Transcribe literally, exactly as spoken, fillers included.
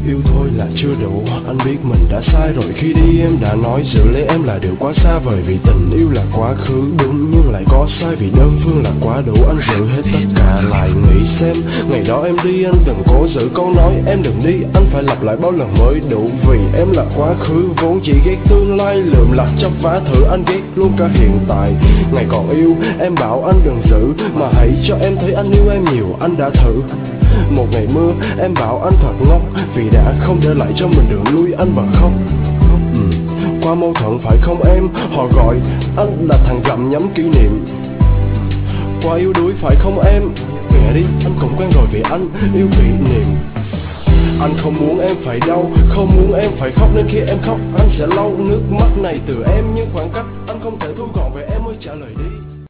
Yêu thôi là chưa đủ, anh biết mình đã sai rồi. Khi đi em đã nói giữ lấy em là điều quá xa vời. Vì tình yêu là quá khứ đúng nhưng lại có sai. Vì đơn phương là quá đủ, anh giữ hết tất cả lại. Nghĩ xem, ngày đó em đi anh đừng cố giữ câu nói em đừng đi. Anh phải lặp lại bao lần mới đủ. Vì em là quá khứ, vốn chỉ ghét tương lai. Lượm lặt chấp vá thử, anh ghét luôn cả hiện tại. Ngày còn yêu, em bảo anh đừng giữ, mà hãy cho em thấy anh yêu em nhiều, anh đã thử. Một ngày mưa, em bảo anh thật ngốc, vì đã không để lại cho mình đường lui, anh bật khóc. ừ. Qua mâu thuẫn phải không em, họ gọi anh là thằng gặm nhấm kỷ niệm. Qua yếu đuối phải không em, nghe đi, anh cũng quen rồi vì anh yêu kỷ niệm. Anh không muốn em phải đau, không muốn em phải khóc, nên khi em khóc anh sẽ lau nước mắt này từ em. Nhưng khoảng cách anh không thể thu gọn về em ơi trả lời đi.